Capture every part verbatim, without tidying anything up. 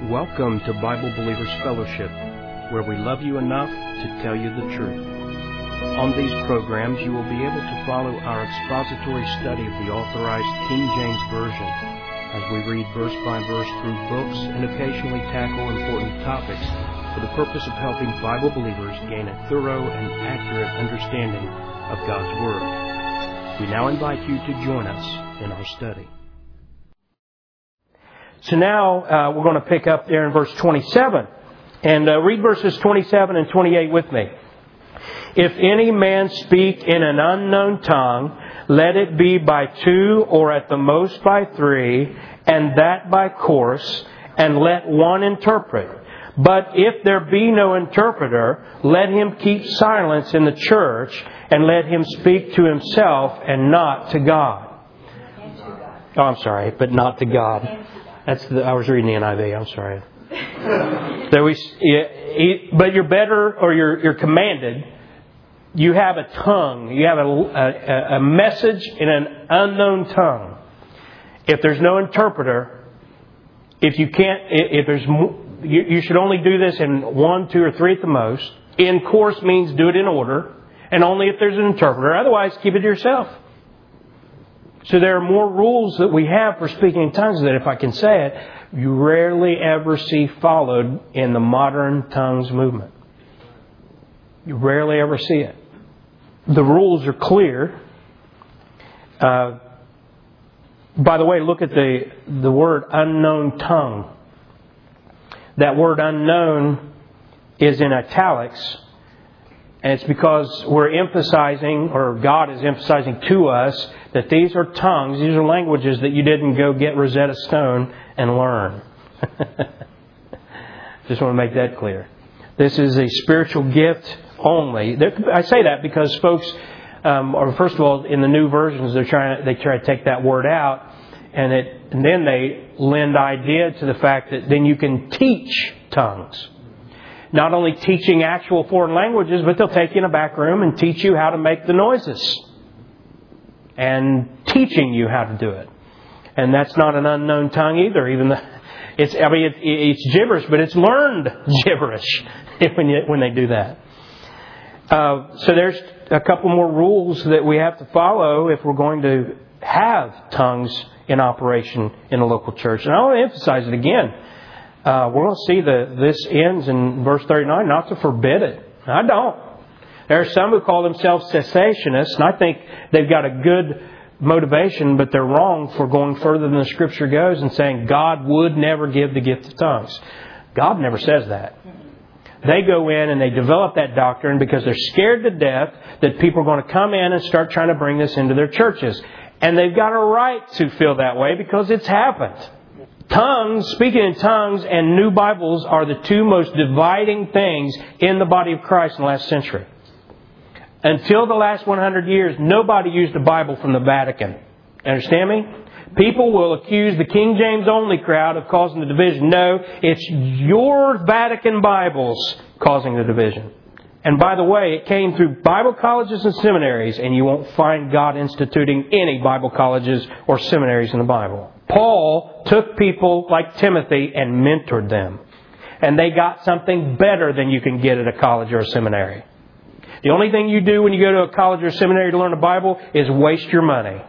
Welcome to Bible Believers Fellowship, where we love you enough to tell you the truth. On these programs, you will be able to follow our expository study of the Authorized King James Version as we read verse by verse through books and occasionally tackle important topics for the purpose of helping Bible believers gain a thorough and accurate understanding of God's Word. We now invite you to join us in our study. So now uh, we're going to pick up there in verse twenty-seven. And uh, read verses twenty-seven and twenty-eight with me. If any man speak in an unknown tongue, let it be by two or at the most by three, and that by course, and let one interpret. But if there be no interpreter, let him keep silence in the church, and let him speak to himself and not to God. Oh, I'm sorry, but not to God. That's the, I was reading the N I V. I'm sorry. There we, but you're better, or you're you're commanded. You have a tongue. You have a, a, a message in an unknown tongue. If there's no interpreter, if you can't, if there's, you, you should only do this in one, two, or three at the most. In course means do it in order, and only if there's an interpreter. Otherwise, keep it to yourself. So there are more rules that we have for speaking in tongues that, if I can say it, you rarely ever see followed in the modern tongues movement. You rarely ever see it. The rules are clear. Uh, by the way, look at the, the word unknown tongue. That word unknown is in italics. And it's because we're emphasizing, or God is emphasizing to us, that these are tongues, these are languages that you didn't go get Rosetta Stone and learn. Just want to make that clear. This is a spiritual gift only. I say that because folks, um, or first of all, in the new versions, they're trying, they try to take that word out, and, it, and then they lend idea to the fact that then you can teach tongues. Not only teaching actual foreign languages, but they'll take you in a back room and teach you how to make the noises. And teaching you how to do it. And that's not an unknown tongue either. Even the, it's I mean it, it's gibberish, but it's learned gibberish when you, when they do that. Uh, so there's a couple more rules that we have to follow if we're going to have tongues in operation in a local church. And I want to emphasize it again. Uh, we're going to see that this ends in verse thirty-nine, not to forbid it. I don't. There are some who call themselves cessationists, and I think they've got a good motivation, but they're wrong for going further than the Scripture goes and saying God would never give the gift of tongues. God never says that. They go in and they develop that doctrine because they're scared to death that people are going to come in and start trying to bring this into their churches. And they've got a right to feel that way because it's happened. Tongues, speaking in tongues, and new Bibles are the two most dividing things in the body of Christ in the last century. Until the last one hundred years, nobody used a Bible from the Vatican. Understand me? People will accuse the King James only crowd of causing the division. No, it's your Vatican Bibles causing the division. And by the way, it came through Bible colleges and seminaries, and you won't find God instituting any Bible colleges or seminaries in the Bible. Paul took people like Timothy and mentored them. And they got something better than you can get at a college or a seminary. The only thing you do when you go to a college or a seminary to learn the Bible is waste your money.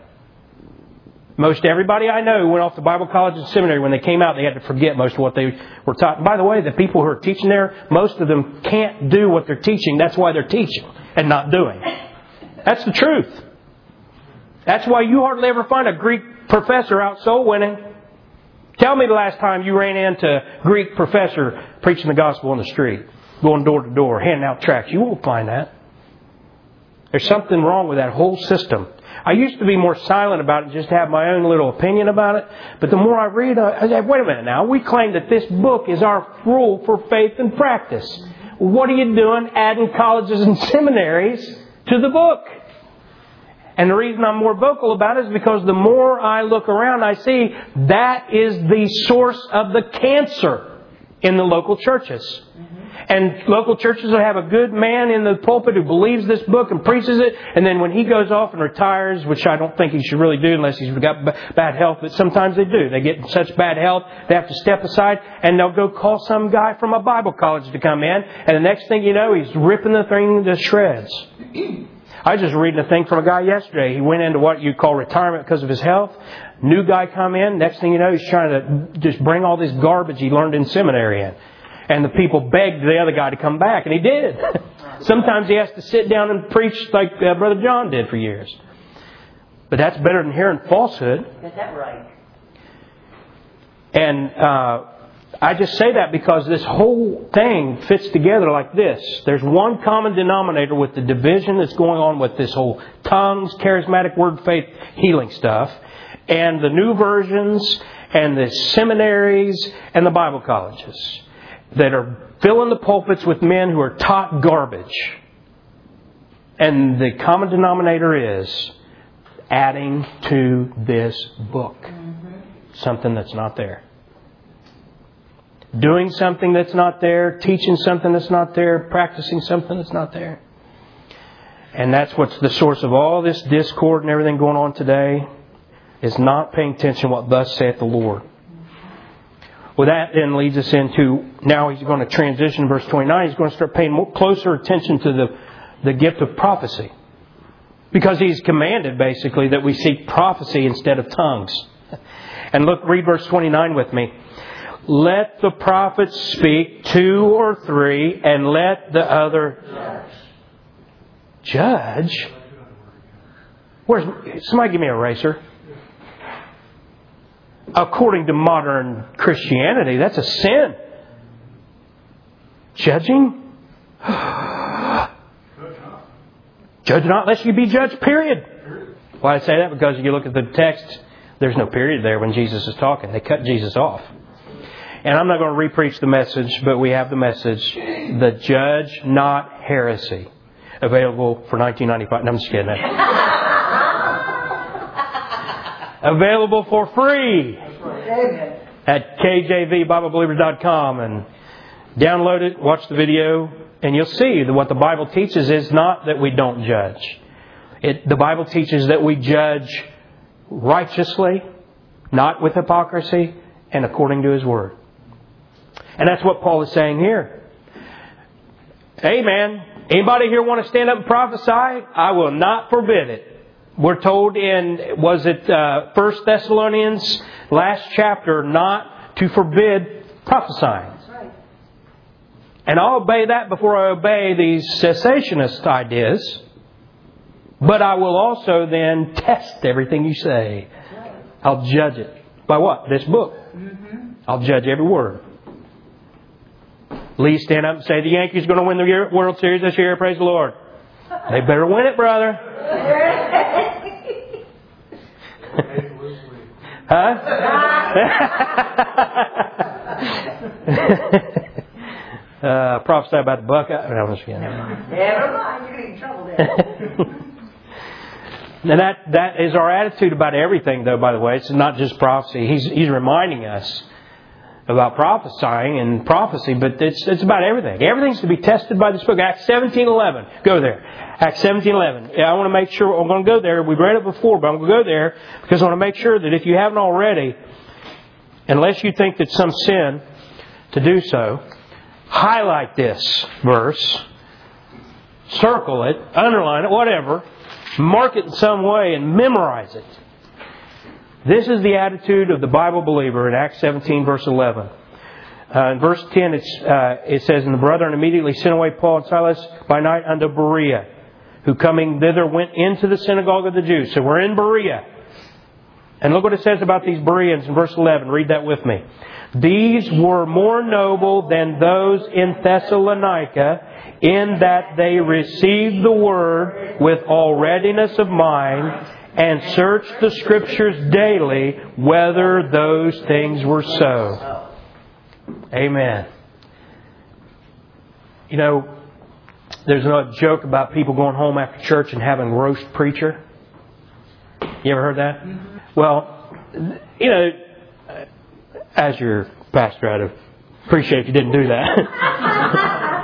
Most everybody I know who went off to Bible college and seminary, when they came out, they had to forget most of what they were taught. And by the way, the people who are teaching there, most of them can't do what they're teaching. That's why they're teaching and not doing. That's the truth. That's why you hardly ever find a Greek professor out soul winning. Tell me the last time you ran into a Greek professor preaching the gospel on the street, going door to door, handing out tracts. You won't find that. There's something wrong with that whole system. I used to be more silent about it and just have my own little opinion about it. But the more I read, I say, wait a minute now. We claim that this book is our rule for faith and practice. What are you doing adding colleges and seminaries to the book? And the reason I'm more vocal about it is because the more I look around, I see that is the source of the cancer in the local churches. And local churches will have a good man in the pulpit who believes this book and preaches it. And then when he goes off and retires, which I don't think he should really do unless he's got b- bad health, but sometimes they do. They get in such bad health, they have to step aside, and they'll go call some guy from a Bible college to come in. And the next thing you know, he's ripping the thing to shreds. I was just reading a thing from a guy yesterday. He went into what you call retirement because of his health. New guy come in. Next thing you know, he's trying to just bring all this garbage he learned in seminary in. And the people begged the other guy to come back, and he did. Sometimes he has to sit down and preach like uh, Brother John did for years. But that's better than hearing falsehood. Is that right? And uh, I just say that because this whole thing fits together like this. There's one common denominator with the division that's going on with this whole tongues, charismatic word faith, healing stuff, and the new versions, and the seminaries, and the Bible colleges that are filling the pulpits with men who are taught garbage. And the common denominator is adding to this book mm-hmm. something that's not there. Doing something that's not there, teaching something that's not there, practicing something that's not there. And that's what's the source of all this discord and everything going on today, is not paying attention to what thus saith the Lord. Well, that then leads us into, now he's going to transition to verse twenty-nine. He's going to start paying more, closer attention to the, the gift of prophecy. Because he's commanded, basically, that we seek prophecy instead of tongues. And look, read verse twenty-nine with me. Let the prophets speak two or three, and let the other judge. Where's somebody give me an eraser? According to modern Christianity, that's a sin. Judging? Judge not lest you be judged, period. Why I say that? Because if you look at the text, there's no period there when Jesus is talking. They cut Jesus off. And I'm not going to re-preach the message, but we have the message. The Judge Not Heresy. Available for nineteen ninety-five. No, I'm just kidding. Available for free at K J V Bible Believers dot com, and download it, watch the video, and you'll see that what the Bible teaches is not that we don't judge. It, the Bible teaches that we judge righteously, not with hypocrisy, and according to His Word. And that's what Paul is saying here. Hey man, anybody here want to stand up and prophesy? I will not forbid it. We're told in, was it uh, First Thessalonians, last chapter, not to forbid prophesying. That's right. And I'll obey that before I obey these cessationist ideas. But I will also then test everything you say. Right. I'll judge it. By what? This book. Mm-hmm. I'll judge every word. Lee, stand up and say, the Yankees are going to win the World Series this year. Praise the Lord. They better win it, brother. Huh? uh, prophesy about the Buckeye. No, I'm just kidding. Never mind, you're getting in trouble there. And that, that is our attitude about everything, though, by the way. It's not just prophecy. He's, he's reminding us about prophesying and prophecy, but it's, it's about everything. Everything's to be tested by this book. Acts seventeen eleven. Go there. Acts seventeen eleven. Yeah, I want to make sure, I'm going to go there. We've read it before, but I'm going to go there because I want to make sure that if you haven't already, unless you think that's some sin to do so, highlight this verse, circle it, underline it, whatever, mark it in some way and memorize it. This is the attitude of the Bible believer in Acts seventeen, verse eleven. Uh, in verse ten, it's, uh, it says, And the brethren immediately sent away Paul and Silas by night unto Berea, who coming thither went into the synagogue of the Jews. So we're in Berea. And look what it says about these Bereans in verse eleven. Read that with me. These were more noble than those in Thessalonica, in that they received the word with all readiness of mind, and searched the Scriptures daily whether those things were so. Amen. You know, there's a joke about people going home after church and having roast preacher. You ever heard that? Mm-hmm. Well, you know, as your pastor, I'd appreciate if you didn't do that.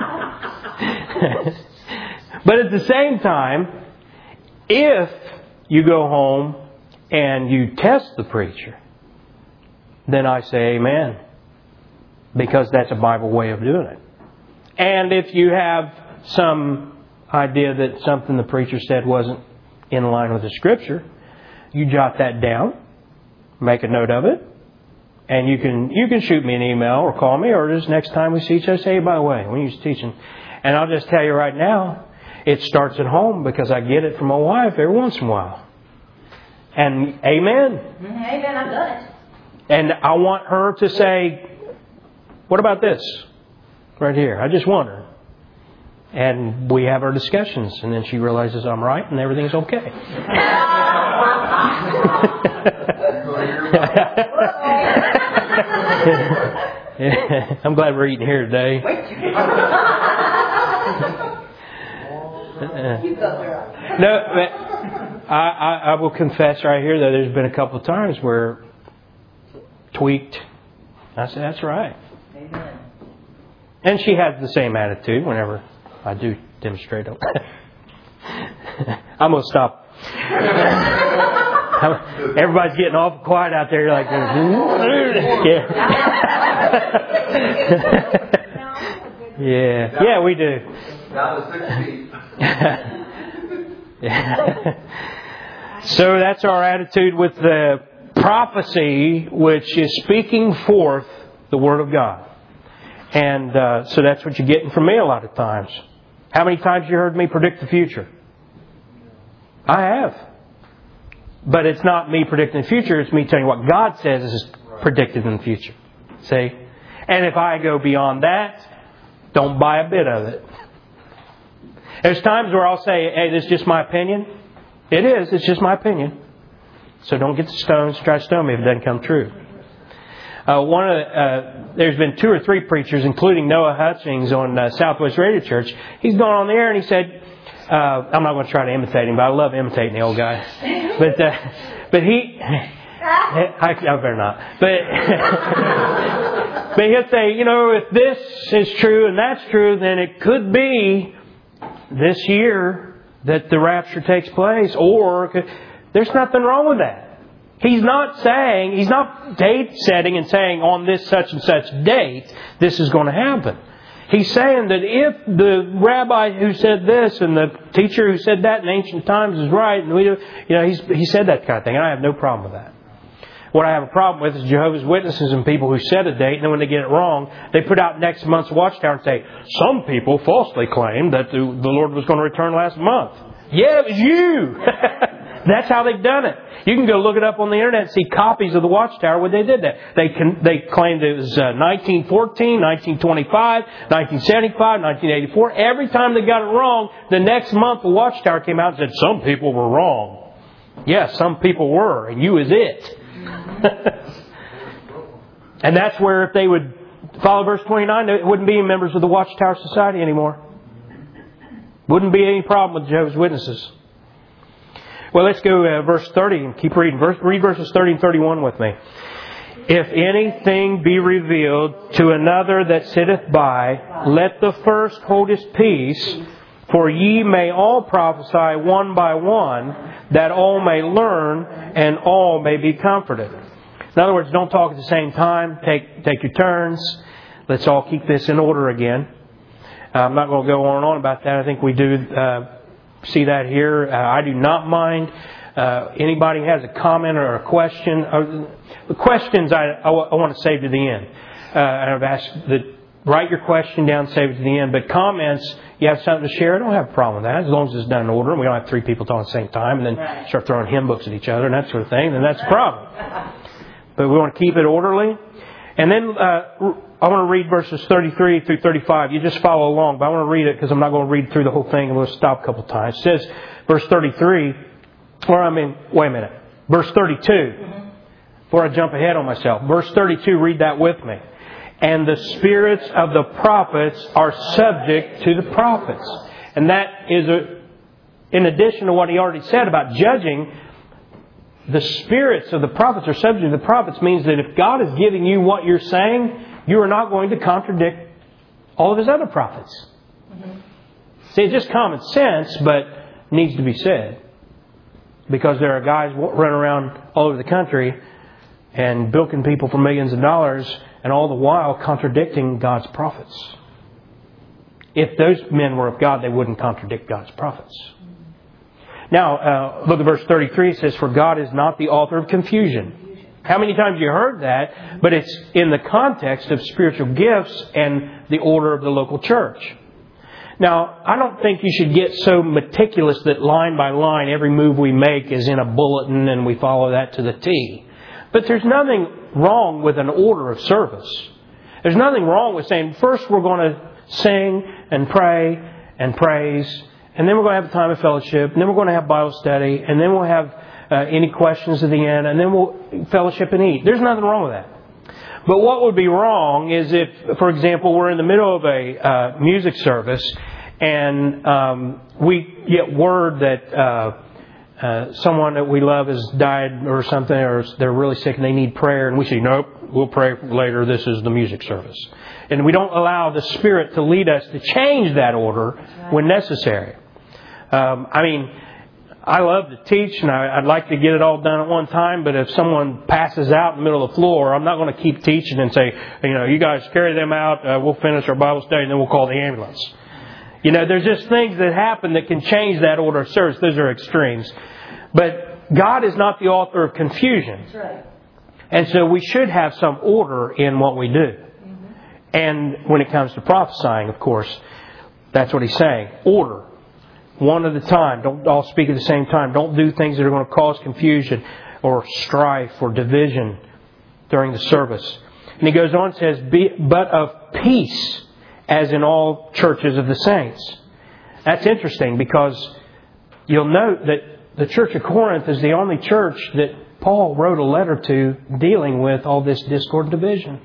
But at the same time, if you go home and you test the preacher, then I say amen. Because that's a Bible way of doing it. And if you have some idea that something the preacher said wasn't in line with the Scripture, you jot that down, make a note of it, and you can you can shoot me an email or call me, or just next time we see each other, say, hey, by the way, when you're teaching. And I'll just tell you right now, it starts at home because I get it from my wife every once in a while. And amen. Amen, I've done it. And I want her to say, what about this? Right here. I just want her. And we have our discussions. And then she realizes I'm right and everything's okay. I'm glad we're eating here today. No, but I, I, I will confess right here that there's been a couple of times where tweaked. I said, that's right. Amen. And she has the same attitude whenever I do demonstrate it. I'm going to stop. Everybody's getting awful quiet out there. You're like, yeah. yeah. Yeah, we do. That was six feet. So that's our attitude with the prophecy, which is speaking forth the Word of God. And uh, so that's what you're getting from me a lot of times. How many times you heard me predict the future? I have. But it's not me predicting the future. It's me telling you what God says is predicted in the future. See? And if I go beyond that, don't buy a bit of it. There's times where I'll say, hey, this is just my opinion. It is. It's just my opinion. So don't get the stones, try to stone me if it doesn't come true. Uh, one of the, uh, there's been two or three preachers, including Noah Hutchings on uh, Southwest Radio Church. He's gone on the air and he said, uh, I'm not going to try to imitate him, but I love imitating the old guy. But uh, but he, I, I better not. But but he'll say, you know, if this is true and that's true, then it could be this year that the rapture takes place, or there's nothing wrong with that. He's not saying, he's not date setting and saying on this such and such date, this is going to happen. He's saying that if the rabbi who said this and the teacher who said that in ancient times is right, and we, you know, he's, he said that kind of thing, and I have no problem with that. What I have a problem with is Jehovah's Witnesses and people who set a date, and then when they get it wrong, they put out next month's Watchtower and say, some people falsely claimed that the, the Lord was going to return last month. Yeah, it was you! That's how they've done it. You can go look it up on the internet and see copies of the Watchtower where they did that. They can, they claimed it was uh, nineteen fourteen, nineteen twenty-five, nineteen seventy-five, nineteen eighty-four. Every time they got it wrong, the next month the Watchtower came out and said, some people were wrong. Yes, some people were, and you is it. And that's where if they would follow verse twenty-nine, they wouldn't be members of the Watchtower Society anymore. Wouldn't be any problem with Jehovah's Witnesses. Well, let's go uh, verse thirty and keep reading. Verse, read verses thirty and thirty-one with me. If anything be revealed to another that sitteth by, let the first hold his peace, for ye may all prophesy one by one, that all may learn and all may be comforted. In other words, don't talk at the same time. Take take your turns. Let's all keep this in order again. Uh, I'm not going to go on and on about that. I think we do uh, see that here. Uh, I do not mind. Uh, anybody has a comment or a question. Uh, the questions I, I, I want to save to the end. Uh, and I've asked that write your question down, save it to the end. But comments, you have something to share, I don't have a problem with that. As long as it's done in order and we don't have three people talking at the same time and then right. start throwing hymn books at each other and that sort of thing, then that's a problem. But we want to keep it orderly. And then uh, I want to read verses thirty-three through thirty-five. You just follow along, but I want to read it because I'm not going to read through the whole thing and we'll stop a couple of times. It says, verse thirty-three, or I mean, wait a minute. Verse thirty-two, mm-hmm. Before I jump ahead on myself. Verse thirty-two, read that with me. And the spirits of the prophets are subject to the prophets. And that is, a, in addition to what he already said about judging, the spirits of the prophets are subject to the prophets means that if God is giving you what you're saying, you are not going to contradict all of his other prophets. Mm-hmm. See, it's just common sense, but needs to be said. Because there are guys running around all over the country and bilking people for millions of dollars, and all the while contradicting God's prophets. If those men were of God, they wouldn't contradict God's prophets. Now, uh, look at verse thirty-three. It says, "For God is not the author of confusion." How many times have you heard that? But it's in the context of spiritual gifts and the order of the local church. Now, I don't think you should get so meticulous that line by line every move we make is in a bulletin and we follow that to the T. But there's nothing wrong with an order of service. There's nothing wrong with saying, first we're going to sing and pray and praise, and then we're going to have a time of fellowship, and then we're going to have Bible study, and then we'll have uh, any questions at the end, and then we'll fellowship and eat. There's nothing wrong with that. But what would be wrong is if, for example, we're in the middle of a uh, music service and um, we get word that uh, uh, someone that we love has died or something, or they're really sick and they need prayer, and we say, nope, we'll pray later, this is the music service. And we don't allow the Spirit to lead us to change that order when necessary. Um, I mean, I love to teach, and I, I'd like to get it all done at one time, but if someone passes out in the middle of the floor, I'm not going to keep teaching and say, you know, you guys carry them out, uh, we'll finish our Bible study, and then we'll call the ambulance. You know, there's just things that happen that can change that order of service. Those are extremes. But God is not the author of confusion. That's right. And so we should have some order in what we do. Mm-hmm. And when it comes to prophesying, of course, that's what he's saying. Order. One at a time. Don't all speak at the same time. Don't do things that are going to cause confusion or strife or division during the service. And he goes on and says, Be, but of peace, as in all churches of the saints. That's interesting because you'll note that the Church of Corinth is the only church that Paul wrote a letter to dealing with all this discord and division.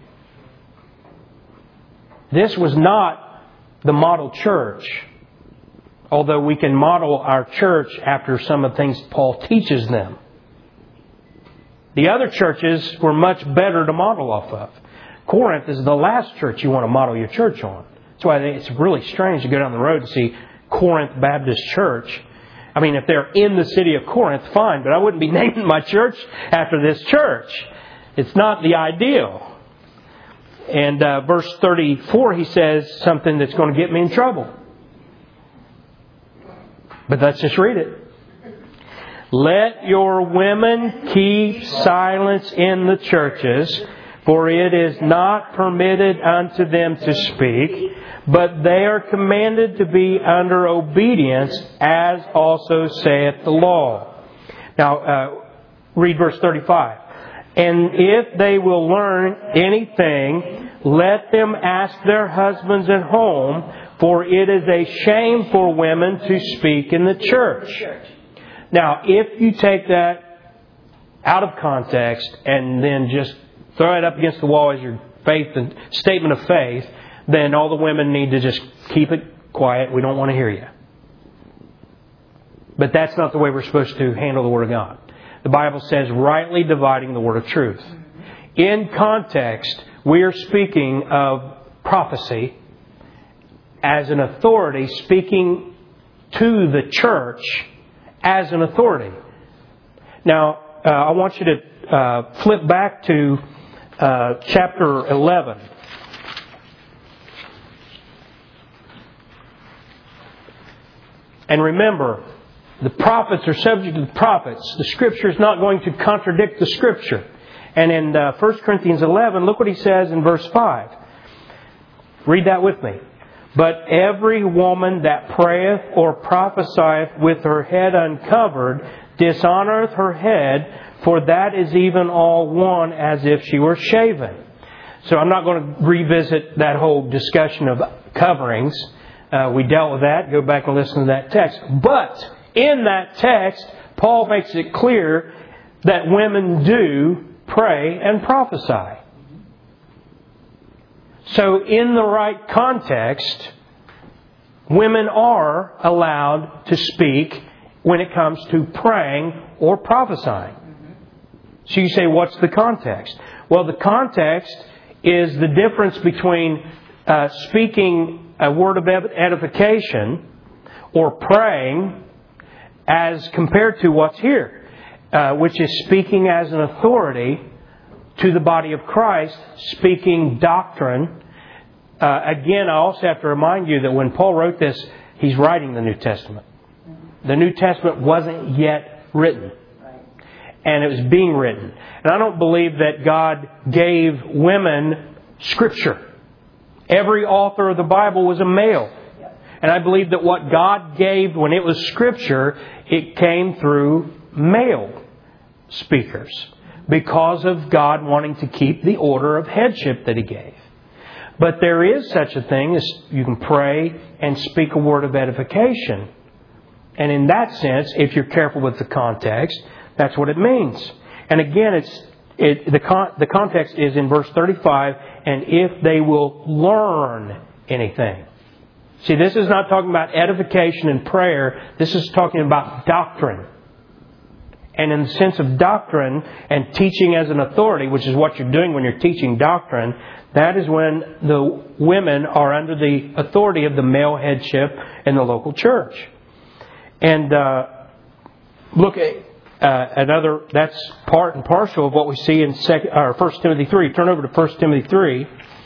This was not the model church. Although we can model our church after some of the things Paul teaches them. The other churches were much better to model off of. Corinth is the last church you want to model your church on. That's why it's really strange to go down the road and see Corinth Baptist Church. I mean, if they're in the city of Corinth, fine, but I wouldn't be naming my church after this church. It's not the ideal. And uh, verse thirty-four, he says something that's going to get me in trouble. But let's just read it. Let your women keep silence in the churches, for it is not permitted unto them to speak, but they are commanded to be under obedience, as also saith the law. Now, uh, read verse thirty-five. And if they will learn anything, let them ask their husbands at home, for it is a shame for women to speak in the church. Now, if you take that out of context and then just throw it up against the wall as your faith and statement of faith, then all the women need to just keep it quiet. We don't want to hear you. But that's not the way we're supposed to handle the Word of God. The Bible says, rightly dividing the word of truth. In context, we are speaking of prophecy as an authority, speaking to the church as an authority. Now, uh, I want you to uh, flip back to uh, chapter eleven. And remember, the prophets are subject to the prophets. The Scripture is not going to contradict the Scripture. And in uh, First Corinthians eleven, look what he says in verse five. Read that with me. But every woman that prayeth or prophesieth with her head uncovered dishonoureth her head, for that is even all one as if she were shaven. So I'm not going to revisit that whole discussion of coverings. Uh, we dealt with that. Go back and listen to that text. But in that text, Paul makes it clear that women do pray and prophesy. So in the right context, women are allowed to speak when it comes to praying or prophesying. So you say, what's the context? Well, the context is the difference between uh, speaking a word of edification or praying as compared to what's here, uh, which is speaking as an authority to the body of Christ, speaking doctrine. Uh, again, I also have to remind you that when Paul wrote this, he's writing the New Testament. The New Testament wasn't yet written. And it was being written. And I don't believe that God gave women Scripture. Every author of the Bible was a male. And I believe that what God gave when it was Scripture, it came through male speakers. Because of God wanting to keep the order of headship that He gave. But there is such a thing as you can pray and speak a word of edification. And in that sense, if you're careful with the context, that's what it means. And again, it's it, the con, the context is in verse thirty-five, and if they will learn anything. See, this is not talking about edification and prayer. This is talking about doctrine. And in the sense of doctrine and teaching as an authority, which is what you're doing when you're teaching doctrine, that is when the women are under the authority of the male headship in the local church. And uh, look at uh, another, that's part and parcel of what we see in second, or First Timothy three. Turn over to First Timothy three.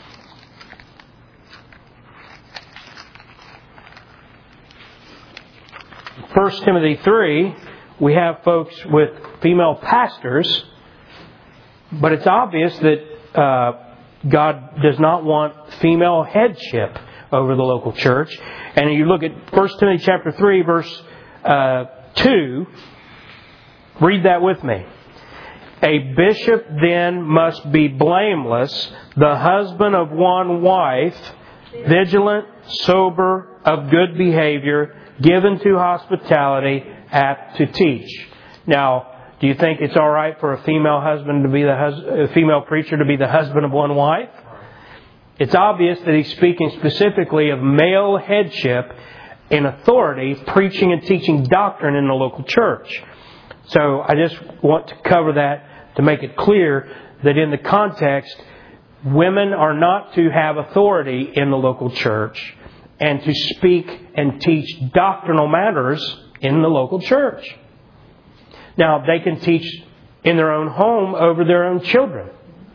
First Timothy three, we have folks with female pastors, but it's obvious that uh, God does not want female headship over the local church. And you look at First Timothy chapter three, verse uh, two. Read that with me. A bishop then must be blameless, the husband of one wife, vigilant, sober, of good behavior, given to hospitality, apt to teach. Now, do you think it's all right for a female husband to be the hus- a female preacher to be the husband of one wife? It's obvious that he's speaking specifically of male headship in authority, preaching and teaching doctrine in the local church. So I just want to cover that to make it clear that in the context, women are not to have authority in the local church and to speak and teach doctrinal matters in the local church. Now, they can teach in their own home over their own children.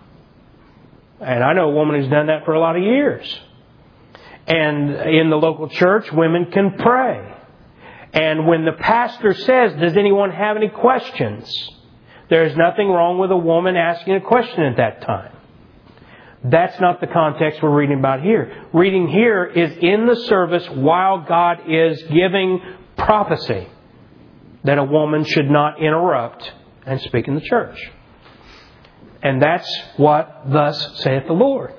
And I know a woman who's done that for a lot of years. And in the local church, women can pray. And when the pastor says, does anyone have any questions? There's nothing wrong with a woman asking a question at that time. That's not the context we're reading about here. Reading here is in the service while God is giving prophecy that a woman should not interrupt and speak in the church. And that's what thus saith the Lord.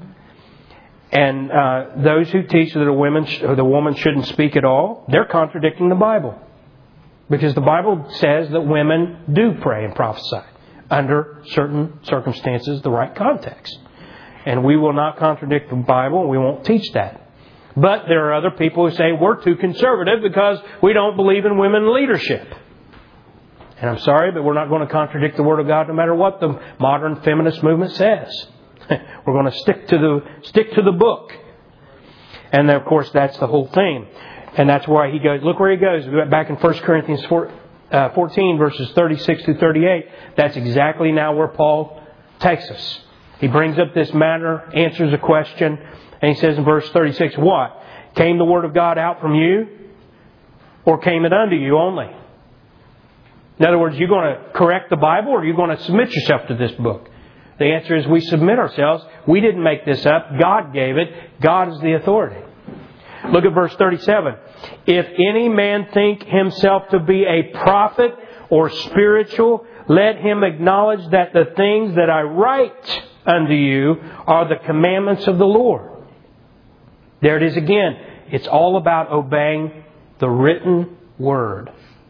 And uh, those who teach that a woman, or the woman shouldn't speak at all, they're contradicting the Bible. Because the Bible says that women do pray and prophesy under certain circumstances, the right context. And we will not contradict the Bible, and we won't teach that. But there are other people who say we're too conservative because we don't believe in women leadership. And I'm sorry, but we're not going to contradict the Word of God no matter what the modern feminist movement says. We're going to stick to the stick to the book. And then, of course, that's the whole thing. And that's why he goes, look where he goes. Back in First Corinthians fourteen, verses thirty-six to thirty-eight. That's exactly now where Paul takes us. He brings up this matter, answers a question, and he says in verse thirty-six, what? Came the Word of God out from you? Or came it unto you only? In other words, are you going to correct the Bible, or are you going to submit yourself to this book? The answer is we submit ourselves. We didn't make this up. God gave it. God is the authority. Look at verse thirty-seven. If any man think himself to be a prophet or spiritual, let him acknowledge that the things that I write unto you are the commandments of the Lord. There it is again. It's all about obeying the written word.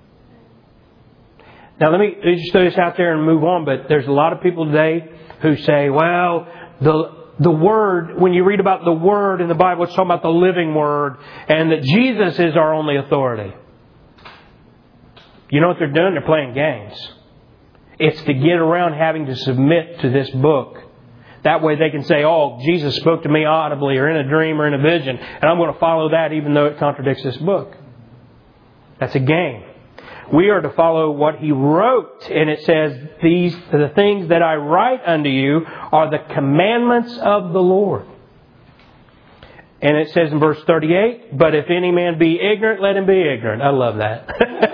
Now let me just throw this out there and move on, but there's a lot of people today who say, well, the the Word, when you read about the Word in the Bible, it's talking about the living Word, and that Jesus is our only authority. You know what they're doing? They're playing games. It's to get around having to submit to this book. That way they can say, oh, Jesus spoke to me audibly or in a dream or in a vision, and I'm going to follow that even though it contradicts this book. That's a game. We are to follow what He wrote. And it says, "These the things that I write unto you are the commandments of the Lord." And it says in verse thirty-eight, "But if any man be ignorant, let him be ignorant." I love that.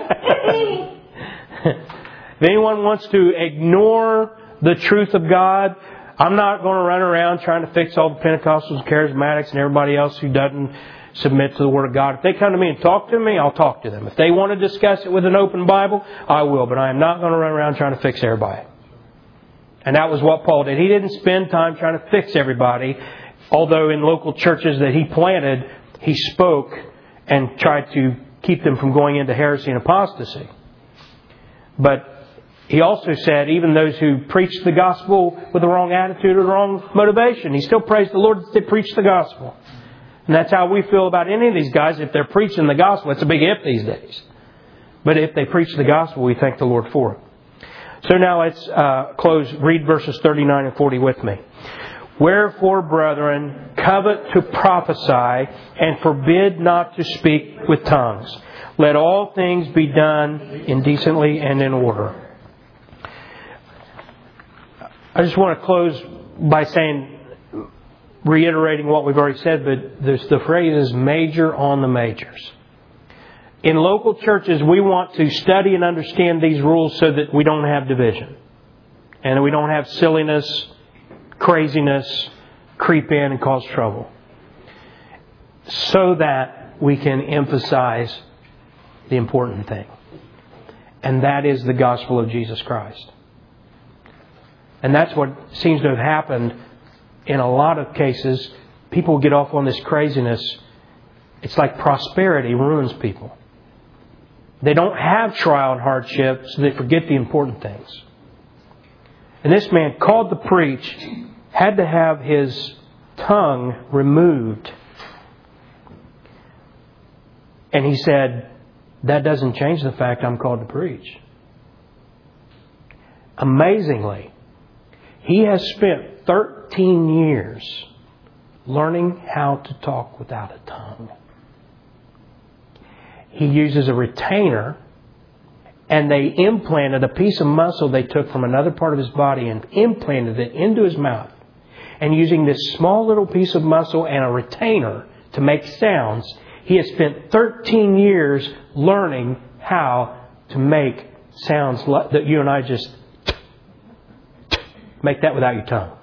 If anyone wants to ignore the truth of God, I'm not going to run around trying to fix all the Pentecostals, Charismatics, and everybody else who doesn't submit to the Word of God. If they come to me and talk to me, I'll talk to them. If they want to discuss it with an open Bible, I will. But I am not going to run around trying to fix everybody. And that was what Paul did. He didn't spend time trying to fix everybody. Although in local churches that he planted, he spoke and tried to keep them from going into heresy and apostasy. But he also said, even those who preached the gospel with the wrong attitude or the wrong motivation, he still praised the Lord that they preached the gospel. And that's how we feel about any of these guys. If they're preaching the gospel, it's a big if these days. But if they preach the gospel, we thank the Lord for it. So now let's uh, close. Read verses thirty-nine and forty with me. "Wherefore, brethren, covet to prophesy, and forbid not to speak with tongues. Let all things be done indecently and in order." I just want to close by saying, reiterating what we've already said, but there's the phrase is major on the majors. In local churches, we want to study and understand these rules so that we don't have division. And we don't have silliness, craziness, creep in and cause trouble. So that we can emphasize the important thing. And that is the gospel of Jesus Christ. And that's what seems to have happened in a lot of cases. People get off on this craziness. It's like prosperity ruins people. They don't have trial and hardship, so they forget the important things. And this man, called to preach, had to have his tongue removed. And he said, that doesn't change the fact I'm called to preach. Amazingly, he has spent thirteen years learning how to talk without a tongue. He uses a retainer, and they implanted a piece of muscle they took from another part of his body and implanted it into his mouth. And using this small little piece of muscle and a retainer to make sounds, he has spent thirteen years learning how to make sounds that you and I just make that without your tongue.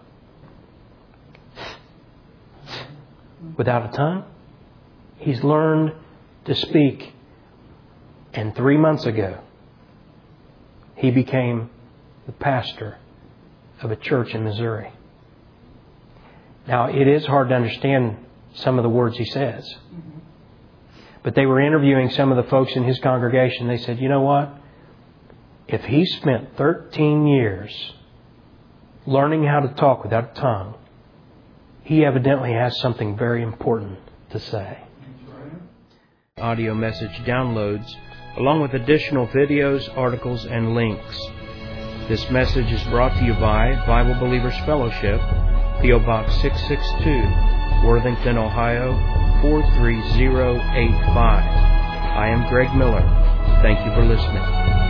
Without a tongue, he's learned to speak. And three months ago, he became the pastor of a church in Missouri. Now, it is hard to understand some of the words he says. But they were interviewing some of the folks in his congregation. They said, you know what? If he spent thirteen years learning how to talk without a tongue, he evidently has something very important to say. Audio message downloads, along with additional videos, articles, and links. This message is brought to you by Bible Believers Fellowship, P O Box six six two, Worthington, Ohio, four three zero eight five. I am Greg Miller. Thank you for listening.